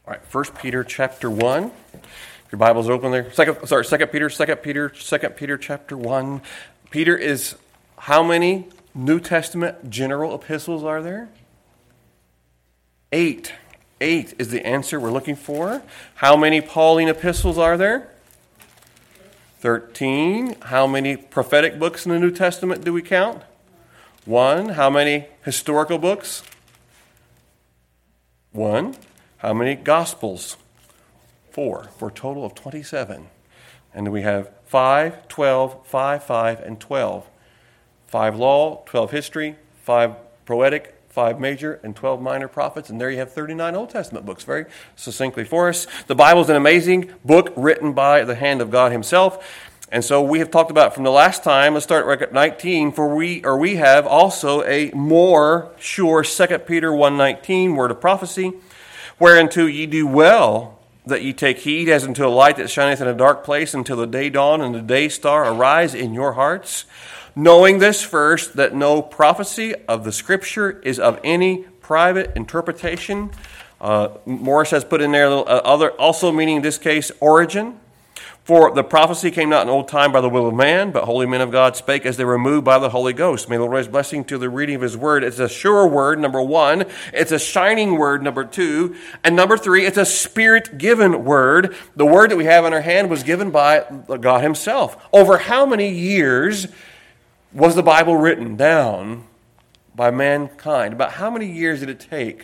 All right, 1 Peter chapter 1. Your Bible's open there. 2 Peter chapter 1. Peter is, how many New Testament general epistles are there? 8. 8 is the answer we're looking for. How many Pauline epistles are there? 13. How many prophetic books in the New Testament do we count? 1. How many historical books? 1. How many Gospels? 4, for a total of 27. And we have 5, 12, 5, 5, and 12. 5 law, 12 history, 5 poetic, 5 major, and 12 minor prophets. And there you have 39 Old Testament books, very succinctly for us. The Bible is an amazing book written by the hand of God himself. And so we have talked about from the last time, let's start at 19, for we have also a more sure 2 Peter 1:19, word of prophecy, whereunto ye do well that ye take heed, as unto a light that shineth in a dark place until the day dawn and the day star arise in your hearts, knowing this first, that no prophecy of the Scripture is of any private interpretation. Morris has put in there other, also meaning in this case origin. For the prophecy came not in old time by the will of man, but holy men of God spake as they were moved by the Holy Ghost. May the Lord raise blessing to the reading of his word. It's a sure word, number 1. It's a shining word, number 2. And number 3, it's a spirit-given word. The word that we have in our hand was given by God himself. Over how many years was the Bible written down by mankind? About how many years did it take?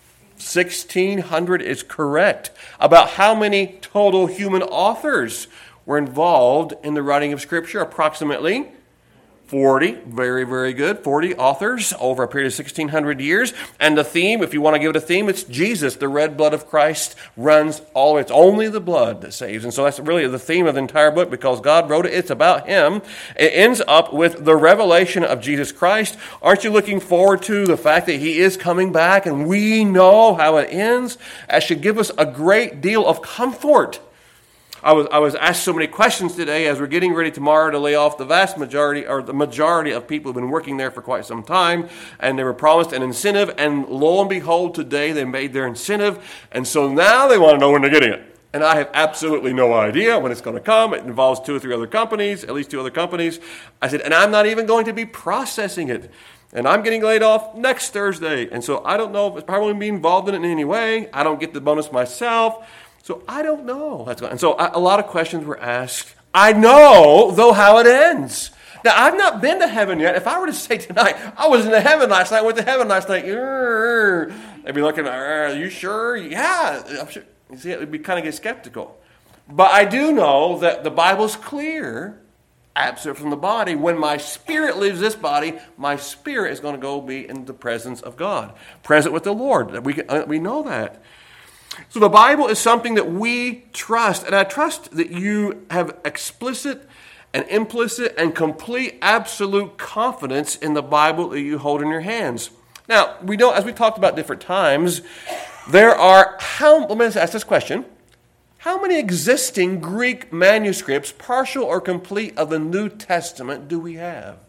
1,600 is correct. About how many total human authors were involved in the writing of Scripture? Approximately 40. Very, very good. 40 authors over a period of 1,600 years. And the theme, if you want to give it a theme, it's Jesus. The red blood of Christ runs all. It's only the blood that saves. And so that's really the theme of the entire book because God wrote it. It's about him. It ends up with the revelation of Jesus Christ. Aren't you looking forward to the fact that he is coming back and we know how it ends? That should give us a great deal of comfort. I was asked so many questions today as we're getting ready tomorrow to lay off the vast majority, or the majority of people who have been working there for quite some time, and they were promised an incentive, and lo and behold, today they made their incentive, and so now they want to know when they're getting it. And I have absolutely no idea when it's going to come. It involves 2 or 3 other companies, at least 2 other companies. I said, and I'm not even going to be processing it. And I'm getting laid off next Thursday, and so I don't know if it's probably going to be involved in it in any way. I don't get the bonus myself. So I don't know. And so a lot of questions were asked. I know, though, how it ends. Now, I've not been to heaven yet. If I were to say tonight, I was in heaven last night, went to heaven last night, they'd be looking, are you sure? Yeah, I'm sure. You see, it would be kind of get skeptical. But I do know that the Bible's clear, absent from the body. When my spirit leaves this body, my spirit is going to go be in the presence of God, present with the Lord. We know that. So the Bible is something that we trust, and I trust that you have explicit and implicit and complete absolute confidence in the Bible that you hold in your hands. Now, we know, as we talked about different times, there are, let me ask this question, how many existing Greek manuscripts, partial or complete, of the New Testament do we have?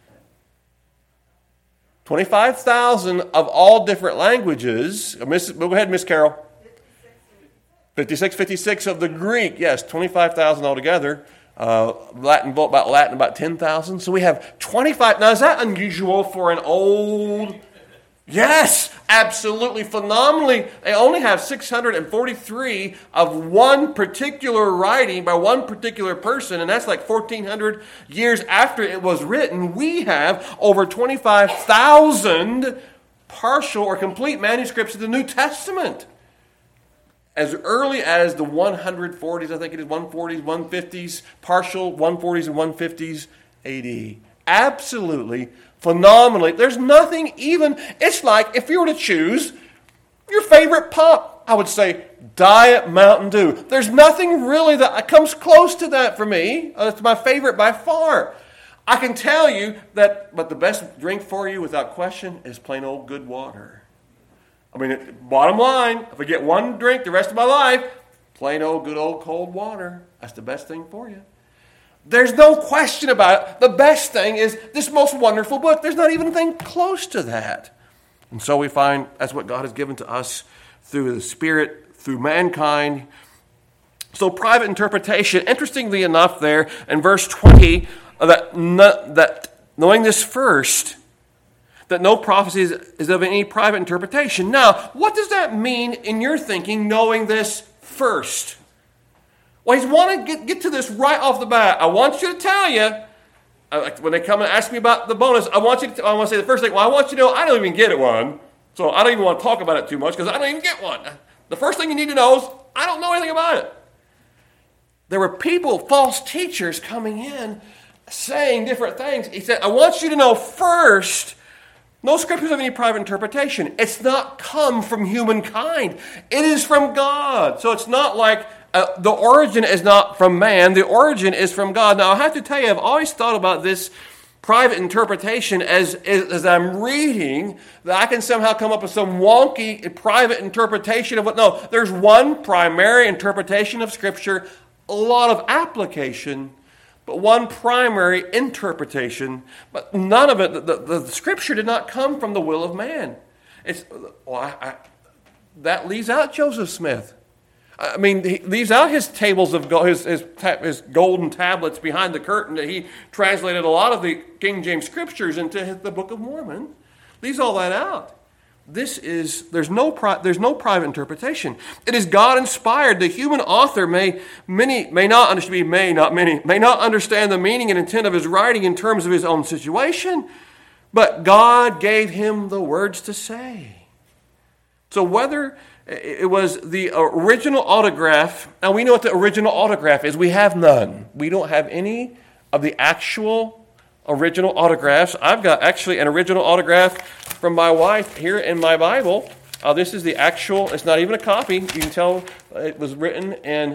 25,000 of all different languages. Go ahead, Miss Carol. 56 of the Greek, yes, 25,000 altogether. Latin about 10,000. So we have 25. Now, is that unusual for an old? Yes, absolutely, phenomenally. They only have 643 of one particular writing by one particular person, and that's like 1,400 years after it was written. We have over 25,000 partial or complete manuscripts of the New Testament. As early as the 140s, I think it is, 140s, 150s, partial 140s and 150s AD. Absolutely, phenomenally. There's nothing even, it's like if you were to choose your favorite pop, I would say Diet Mountain Dew. There's nothing really that comes close to that for me. It's my favorite by far. I can tell you that, but the best drink for you without question is plain old good water. I mean, bottom line, if I get one drink the rest of my life, plain old good old cold water. That's the best thing for you. There's no question about it. The best thing is this most wonderful book. There's not even a thing close to that. And so we find that's what God has given to us through the Spirit, through mankind. So private interpretation, interestingly enough there in verse 20, that knowing this first, that no prophecy is of any private interpretation. Now, what does that mean in your thinking, knowing this first? Well, he's wanting to get to this right off the bat. I want you to tell you, when they come and ask me about the bonus, I want to say the first thing, well, I want you to know I don't even get it one. So I don't even want to talk about it too much because I don't even get one. The first thing you need to know is I don't know anything about it. There were people, false teachers coming in saying different things. He said, I want you to know first, no scriptures of any private interpretation. It's not come from humankind. It is from God. So it's not like the origin is not from man. The origin is from God. Now, I have to tell you, I've always thought about this private interpretation as I'm reading, that I can somehow come up with some wonky private interpretation of what. No, there's one primary interpretation of Scripture, a lot of application, but one primary interpretation. But none of it, the Scripture did not come from the will of man. That leaves out Joseph Smith. I mean, he leaves out his tables of gold, his golden tablets behind the curtain that he translated a lot of the King James Scriptures into the Book of Mormon. Leaves all that out. There's no private interpretation. It is God inspired. The human author may not understand the meaning and intent of his writing in terms of his own situation, but God gave him the words to say. So whether it was the original autograph, and we know what the original autograph is. We have none. We don't have any of the actual original autographs. I've got actually an original autograph from my wife here in my Bible. This is the actual, it's not even a copy. You can tell it was written in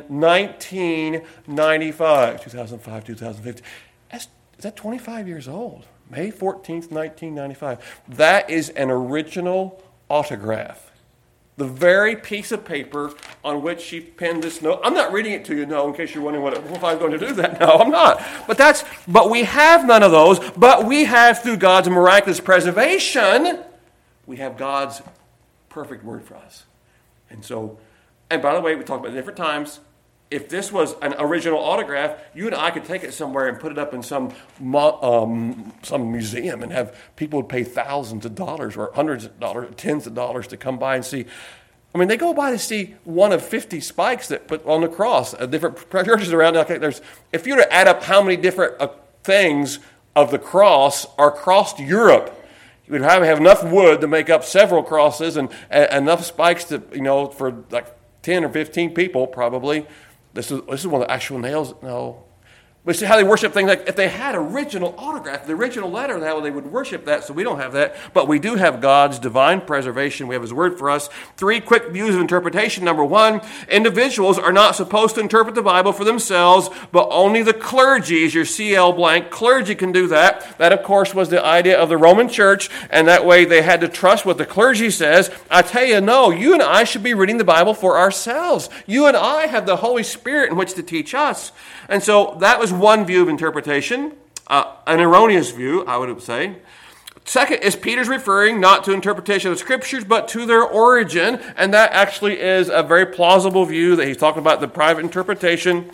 1995, 2015. Is that 25 years old? May 14th, 1995. That is an original autograph. The very piece of paper on which she penned this note. I'm not reading it to you, no, in case you're wondering if I'm going to do that. No, I'm not. But we have none of those. But we have, through God's miraculous preservation, we have God's perfect word for us. And by the way, we talked about it different times. If this was an original autograph, you and I could take it somewhere and put it up in some museum and have people would pay thousands of dollars or hundreds of dollars, tens of dollars to come by and see. I mean, they go by to see one of 50 spikes that put on the cross. Different churches around. If you were to add up how many different things of the cross are across Europe, you would have enough wood to make up several crosses and enough spikes to for like 10 or 15 people probably. This is one of the actual nails. No. But see how they worship things like if they had original autograph, the original letter, how they would worship that. So we don't have that. But we do have God's divine preservation. We have his word for us. 3 quick views of interpretation. Number 1, individuals are not supposed to interpret the Bible for themselves, but only the clergy, is your CL blank. Clergy can do that. That, of course, was the idea of the Roman church. And that way they had to trust what the clergy says. I tell you, no, you and I should be reading the Bible for ourselves. You and I have the Holy Spirit in which to teach us. And so that was one view of interpretation, an erroneous view, I would say. Second is Peter's referring not to interpretation of Scriptures, but to their origin. And that actually is a very plausible view that he's talking about the private interpretation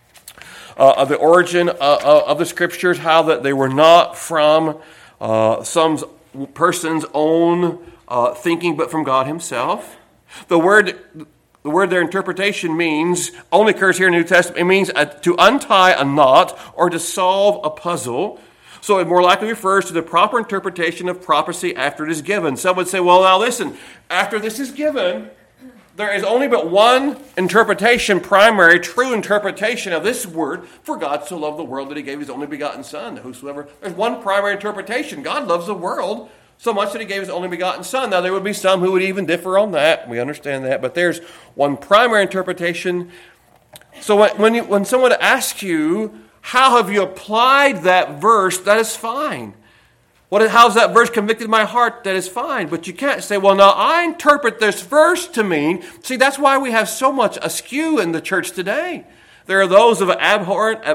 of the origin of the Scriptures, how that they were not from some person's own thinking, but from God himself. The word their interpretation means, only occurs here in the New Testament, it means to untie a knot or to solve a puzzle. So it more likely refers to the proper interpretation of prophecy after it is given. Some would say, well, now listen, after this is given, there is only but one interpretation, primary, true interpretation of this word, for God so loved the world that he gave his only begotten Son. Whosoever, there's one primary interpretation. God loves the world so much that he gave his only begotten Son. Now, there would be some who would even differ on that. We understand that. But there's one primary interpretation. So when someone asks you, how have you applied that verse, that is fine. How's that verse convicted my heart? That is fine. But you can't say, well, now I interpret this verse to mean. See, that's why we have so much askew in the church today. There are those of abhorrent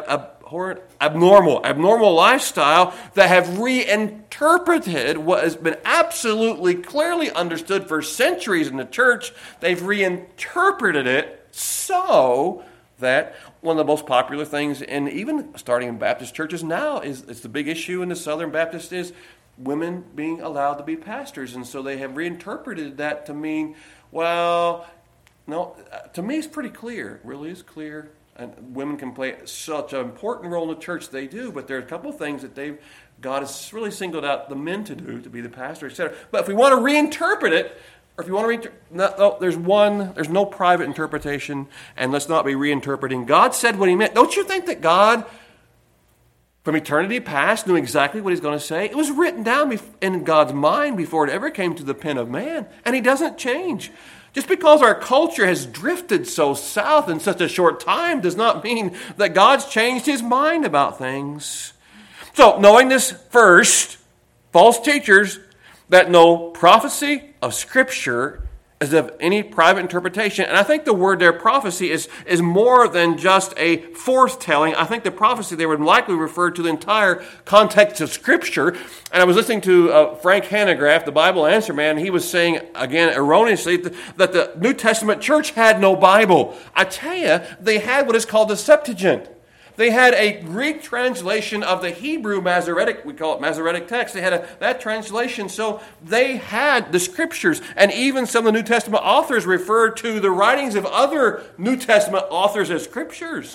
abnormal lifestyle that have reinterpreted what has been absolutely clearly understood for centuries in the church. They've reinterpreted it so that one of the most popular things, and even starting in Baptist churches now, is it's the big issue in the Southern Baptist is women being allowed to be pastors. And so they have reinterpreted that to mean, well, no, to me it's pretty clear. It really is clear. And women can play such an important role in the church. They do, but there are a couple of things that God has really singled out the men to do, to be the pastor, etc. But if we want to reinterpret it, or if you want to there's no private interpretation, and let's not be reinterpreting. God said what he meant. Don't you think that God, from eternity past, knew exactly what he's going to say? It was written down in God's mind before it ever came to the pen of man, and he doesn't change. Just because our culture has drifted so south in such a short time does not mean that God's changed his mind about things. So, knowing this first, false teachers that know prophecy of Scripture as of any private interpretation. And I think the word there, prophecy, is more than just a foretelling. I think the prophecy there would likely refer to the entire context of Scripture. And I was listening to Frank Hanegraaff, the Bible Answer Man. He was saying, again, erroneously, that the New Testament church had no Bible. I tell you, they had what is called the Septuagint. They had a Greek translation of the Hebrew Masoretic, we call it Masoretic text. They had that translation, so they had the Scriptures. And even some of the New Testament authors referred to the writings of other New Testament authors as Scriptures.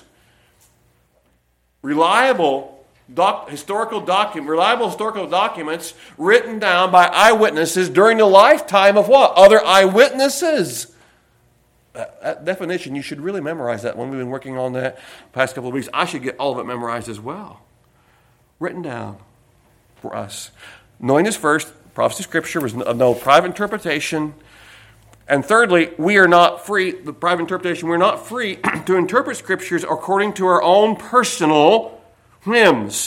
Reliable historical documents written down by eyewitnesses during the lifetime of what? Other eyewitnesses. That definition, you should really memorize that one. We've been working on that the past couple of weeks. I should get all of it memorized as well. Written down for us. Knowing this first, prophecy of Scripture was no private interpretation. And thirdly, we are not free, the private interpretation, we're not free to interpret Scriptures according to our own personal whims.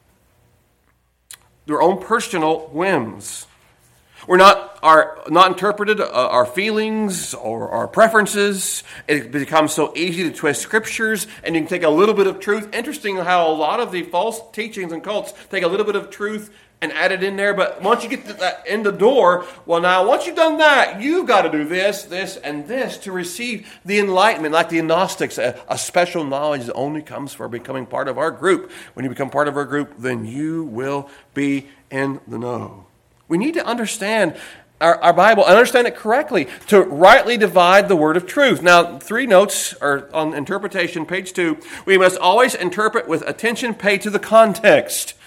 Their own personal whims. We're not interpreted our feelings or our preferences. It becomes so easy to twist Scriptures, and you can take a little bit of truth. Interesting how a lot of the false teachings and cults take a little bit of truth and add it in there. But once you get to that in the door, well, now once you've done that, you've got to do this, this, and this to receive the enlightenment, like the Gnostics, a special knowledge that only comes for becoming part of our group. When you become part of our group, then you will be in the know. We need to understand our Bible and understand it correctly to rightly divide the word of truth. Now, 3 notes are on interpretation, page 2. We must always interpret with attention paid to the context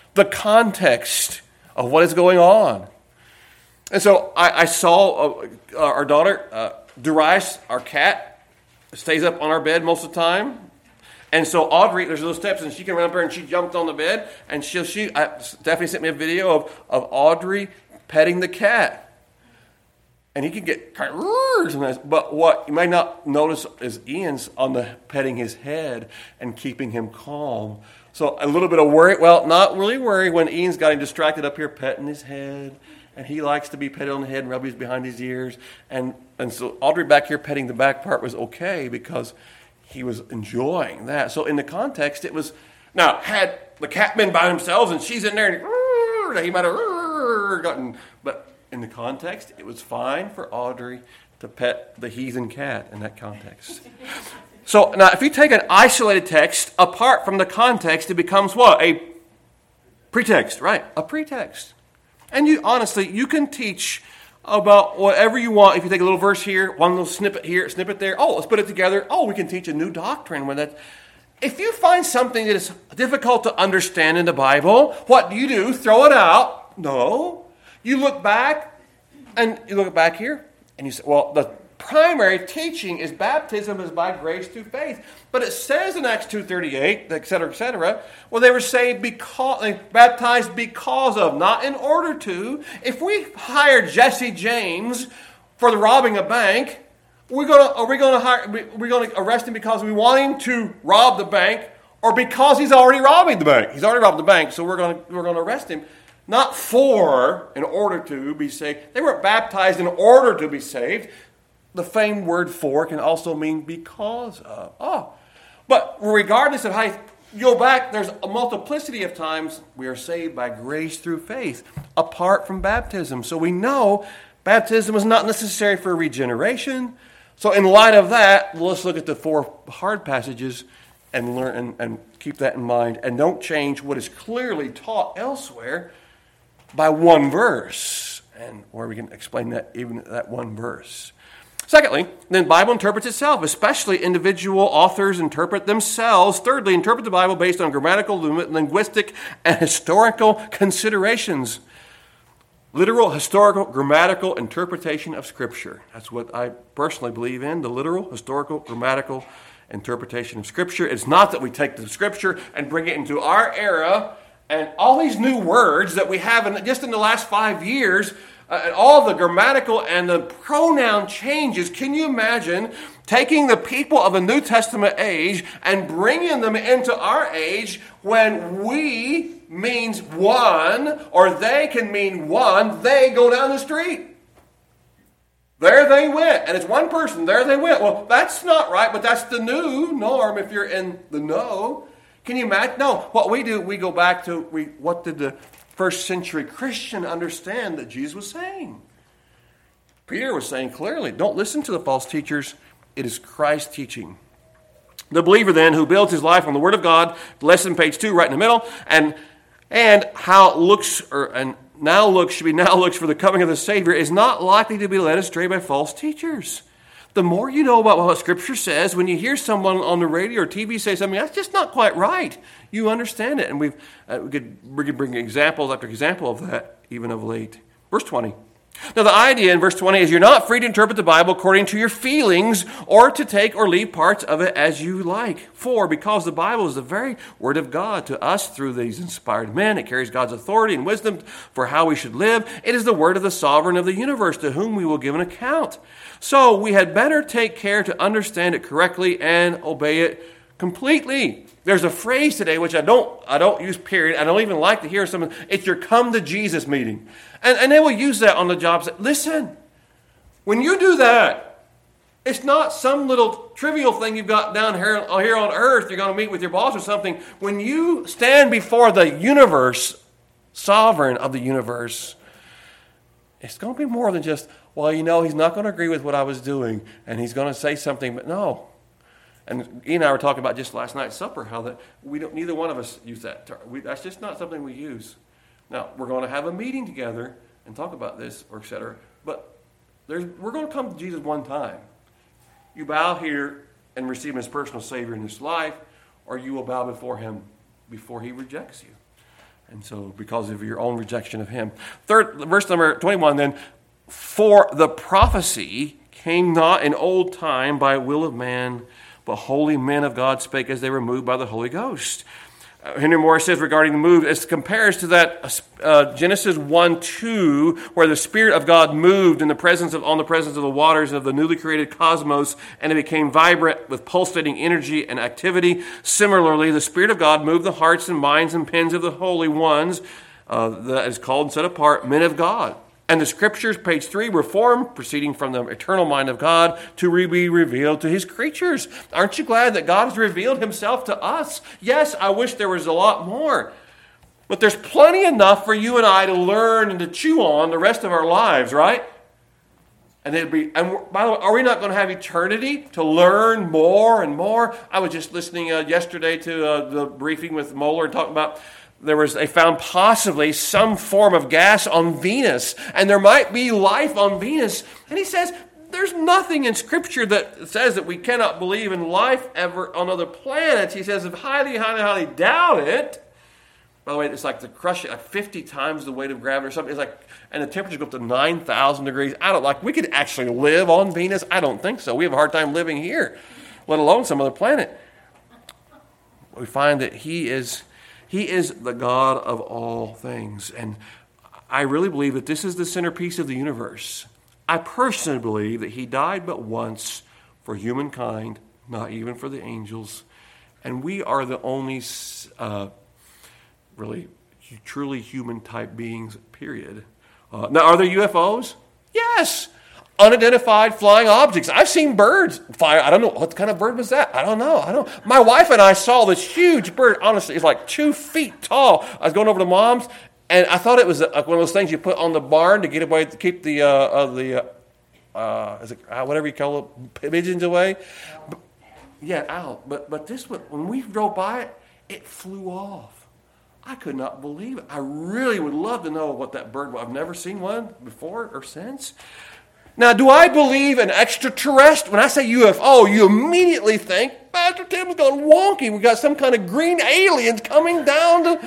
of what is going on. And so I saw our daughter, Darius, our cat, stays up on our bed most of the time. And so Audrey, there's those steps, and she can run up there, and she jumped on the bed, and Stephanie sent me a video of Audrey petting the cat. And he can get kind of sometimes. But what you might not notice is Ian's on the petting his head and keeping him calm. So a little bit of worry. Well, not really worry when Ian's got him distracted up here petting his head. And he likes to be petted on the head and rub his behind his ears. And so Audrey back here petting the back part was okay because he was enjoying that. So in the context, it was, now, had the cat been by themselves and she's in there and he might have gotten, but in the context, it was fine for Audrey to pet the heathen cat in that context. So now, if you take an isolated text apart from the context, it becomes what? A pretext, right? A pretext. And you can teach about whatever you want. If you take a little verse here, one little snippet here, snippet there, let's put it together. We can teach a new doctrine with that. If you find something that is difficult to understand in the Bible, what do? Throw it out? No. You look back, and you look back here, and you say, well, the primary teaching is baptism is by grace through faith. But it says in Acts 2:38, etc., well, they were saved because, they baptized because of, not in order to. If we hire Jesse James for the robbing a bank, we're going to arrest him because we want him to rob the bank, or because he's already robbing the bank. He's already robbed the bank, so we're going to arrest him. Not in order to be saved. They weren't baptized in order to be saved. The famed word for can also mean because of. But regardless of how You go back, there's a multiplicity of times we are saved by grace through faith, apart from baptism. So we know baptism is not necessary for regeneration. So in light of that, let's look at the 4 hard passages and learn and keep that in mind. And don't change what is clearly taught elsewhere by one verse. And where we can explain that, even that one verse. Secondly, the Bible interprets itself, especially individual authors interpret themselves. Thirdly, interpret the Bible based on grammatical, linguistic, and historical considerations. Literal, historical, grammatical interpretation of Scripture. That's what I personally believe in, the literal, historical, grammatical interpretation of Scripture. It's not that we take the Scripture and bring it into our era, and all these new words that we have just in the last 5 years, and all the grammatical and the pronoun changes. Can you imagine taking the people of the New Testament age and bringing them into our age when we means one, or they can mean one, they go down the street. There they went. And it's one person. There they went. Well, that's not right, but that's the new norm if you're in the know. Can you imagine? No. What we do, we go back to what did the first century Christian understand that Jesus was saying? Peter was saying clearly, don't listen to the false teachers. It is Christ's teaching. The believer then who builds his life on the Word of God, lesson page 2 right in the middle, and how it looks should be now looks for the coming of the Savior, is not likely to be led astray by false teachers. The more you know about what Scripture says, when you hear someone on the radio or TV say something that's just not quite right, you understand it. And we could bring examples after example of that, even of late. Verse 20. Now the idea in verse 20 is you're not free to interpret the Bible according to your feelings or to take or leave parts of it as you like. For because the Bible is the very Word of God to us through these inspired men, it carries God's authority and wisdom for how we should live. It is the Word of the Sovereign of the universe to whom we will give an account. So we had better take care to understand it correctly and obey it completely. There's a phrase today which I don't use, period. I don't even like to hear someone. It's your come to Jesus meeting. And they will use that on the jobs. Listen, when you do that, it's not some little trivial thing you've got down here on earth. You're going to meet with your boss or something. When you stand before the universe, sovereign of the universe, it's going to be more than just, well, he's not going to agree with what I was doing, and he's going to say something, but no. And Ian and I were talking about just last night at supper, how that neither one of us use that term. That's just not something we use. Now, we're going to have a meeting together and talk about this, or et cetera, but we're going to come to Jesus one time. You bow here and receive him as personal Savior in this life, or you will bow before him before he rejects you. And so, because of your own rejection of him. Third, verse number 21 then, for the prophecy came not in old time by will of man, but holy men of God spake as they were moved by the Holy Ghost. Henry Morris says regarding the move, it compares to that Genesis 1:2, where the Spirit of God moved on the presence of the waters of the newly created cosmos, and it became vibrant with pulsating energy and activity. Similarly, the Spirit of God moved the hearts and minds and pens of the holy ones, that is called and set apart, men of God. And the Scriptures, page 3, were formed, proceeding from the eternal mind of God, to be revealed to his creatures. Aren't you glad that God has revealed himself to us? Yes, I wish there was a lot more. But there's plenty enough for you and I to learn and to chew on the rest of our lives, right? And by the way, are we not going to have eternity to learn more and more? I was just listening yesterday to the briefing with Moeller and talking about they found possibly some form of gas on Venus, and there might be life on Venus. And he says there's nothing in Scripture that says that we cannot believe in life ever on other planets. He says, if highly, highly, highly doubt it. By the way, it's like to crush it like 50 times the weight of gravity or something. It's like, and the temperature goes up to 9,000 degrees. We could actually live on Venus. I don't think so. We have a hard time living here, let alone some other planet. We find that He is the God of all things. And I really believe that this is the centerpiece of the universe. I personally believe that he died but once for humankind, not even for the angels. And we are the only really truly human type beings, period. Now, are there UFOs? Yes. unidentified flying objects. I've seen birds fly. I don't know. What kind of bird was that? I don't know. My wife and I saw this huge bird. Honestly, it's like 2 feet tall. I was going over to Mom's, and I thought it was one of those things you put on the barn to get away to keep the whatever you call it, pigeons away. Owl. But this one, when we drove by it, it flew off. I could not believe it. I really would love to know what that bird was. I've never seen one before or since. Now, do I believe in extraterrestrial? When I say UFO, you immediately think, Pastor Tim's gone wonky. We got some kind of green aliens coming down to...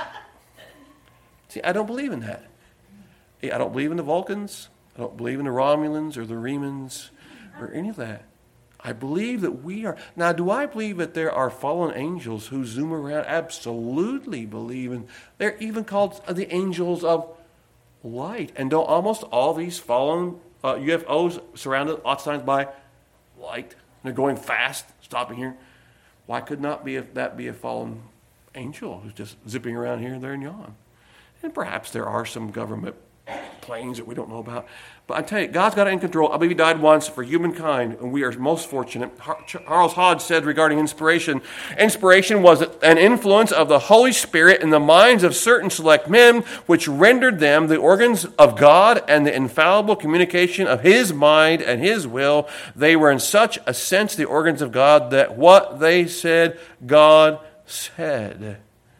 See, I don't believe in that. I don't believe in the Vulcans. I don't believe in the Romulans or the Remans or any of that. I believe that we are... Now, do I believe that there are fallen angels who zoom around? Absolutely believe in... They're even called the angels of light. And don't almost all these fallen UFOs surrounded lots of times by light? They're going fast, stopping here. Why could not that be a fallen angel who's just zipping around here and there and yon? And perhaps there are some government planes that we don't know about. But I tell you, God's got it in control. I believe he died once for humankind, and we are most fortunate. Charles Hodge said regarding inspiration was an influence of the Holy Spirit in the minds of certain select men, which rendered them the organs of God and the infallible communication of his mind and his will. They were in such a sense the organs of God that what they said, God said.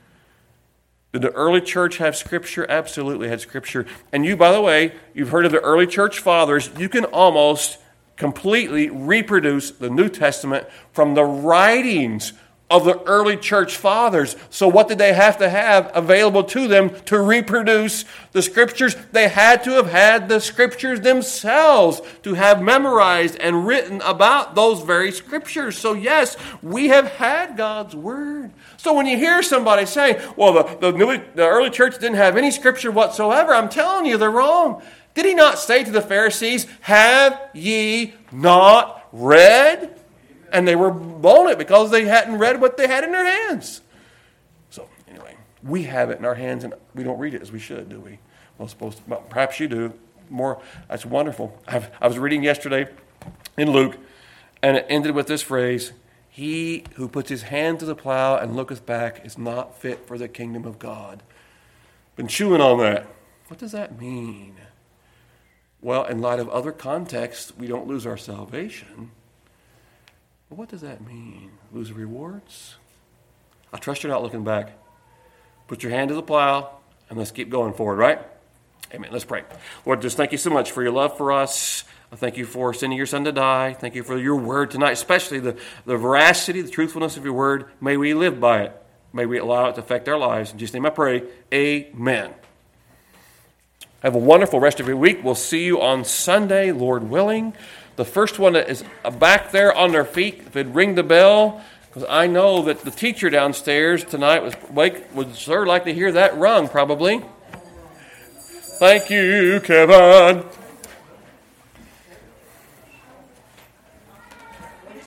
Did the early church have Scripture? Absolutely had Scripture. And you, by the way, you've heard of the early church fathers. You can almost completely reproduce the New Testament from the writings of the early church fathers. So what did they have to have available to them to reproduce the Scriptures? They had to have had the Scriptures themselves to have memorized and written about those very Scriptures. So yes, we have had God's Word. So when you hear somebody say, well, the early church didn't have any Scripture whatsoever, I'm telling you, they're wrong. Did he not say to the Pharisees, have ye not read? And they were blown it because they hadn't read what they had in their hands. So anyway, we have it in our hands and we don't read it as we should, do we? Well, perhaps you do. More. That's wonderful. I was reading yesterday in Luke, and it ended with this phrase, he who puts his hand to the plow and looketh back is not fit for the kingdom of God. Been chewing on that. What does that mean? Well, in light of other contexts, we don't lose our salvation. But what does that mean? Lose the rewards? I trust you're not looking back. Put your hand to the plow and let's keep going forward, right? Amen. Let's pray. Lord, just thank you so much for your love for us. I thank you for sending your son to die. Thank you for your word tonight, especially the veracity, the truthfulness of your word. May we live by it. May we allow it to affect our lives. In Jesus' name I pray. Amen. Have a wonderful rest of your week. We'll see you on Sunday, Lord willing. The first one that is back there on their feet, if it'd ring the bell, because I know that the teacher downstairs tonight would sure like to hear that rung, probably. Thank you, Kevin.